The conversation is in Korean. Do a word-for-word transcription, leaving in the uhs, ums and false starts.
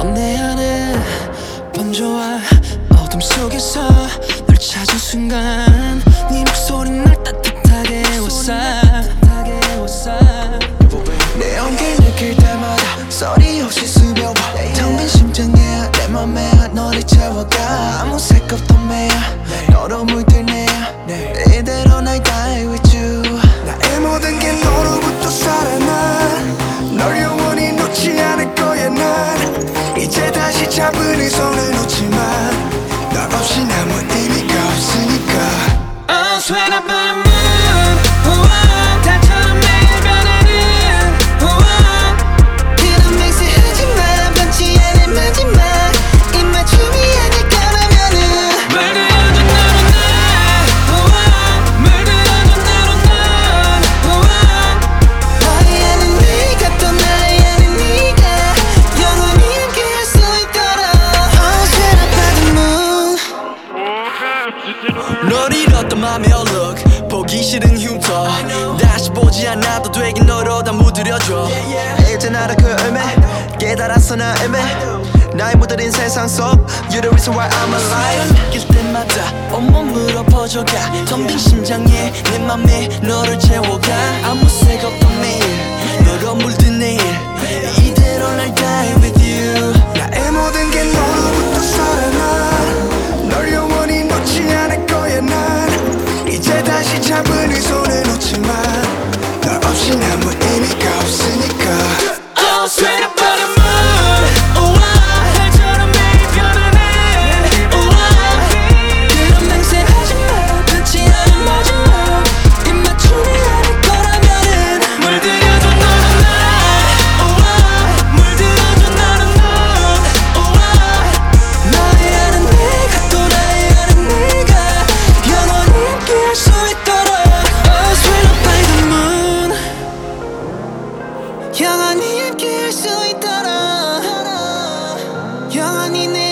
넌 내 안에 번져와 어둠 속에서 널 찾은 순간 네 목소리 날 따뜻하게 웃어 내 온길 느낄 때마다 소리 없이 스며와 텅 빈 심장에 내 맘에 너를 채워가 아무 색 없던 매야 너로 물들네야 이대로 날 die with you 나의 모든 게 너로부터 살아나 널 영원히 놓지 않을 거야 난 이제 다시 잡은 이 손을 놓지만 너 없이 아무 의미가 없으니까 Oh sweat up on the moon 우와 달처럼 매일 변하는 우와 그런 맹세 하지마 변치 않을 마지막 입맞춤이 아닐 거라면은 물들어줘 너로 나 우와 물들어줘 너로 나 우와 너의 안에 네가 또 나의 안에 네가 영원히 함께할 수 있도록 Oh sweat up on the moon 널 잃었던 맘의 얼룩 보기 싫은 흉터 다시 보지 않아도 되긴 너로 다 무드려줘 이제 나를 그 의미 깨달았어 나 이미 나의 무드린 세상 속 You're the reason why I'm alive 느낄 때마다 온몸으로 퍼져가 텅 빈 심장에 내 맘에 너를 채워가 아무 색 없던 매일 너로 물든 내일 이대로 날 die with you 나의 모든 게 너로부터 살아나 널 영원히 놓지 않을 거야 난 이제 다시 잡은 이 손을 놓지만 너 없이 아무 의미가 없으니까 Oh straight up on the moon 우와 달처럼 매일 변하는 우와 그런 맹세하지마 변치 않은 마지막 입맞춤이 아닐 거라면은 물들여줘 너는 나 우와 물들어줘 너는 넌 우와 너의 안은 내가 또 나의 안은 네가 영원히 함께할 수 있도록 Oh straight up by the moon 영원히 함께할 수 있도록 영원히 내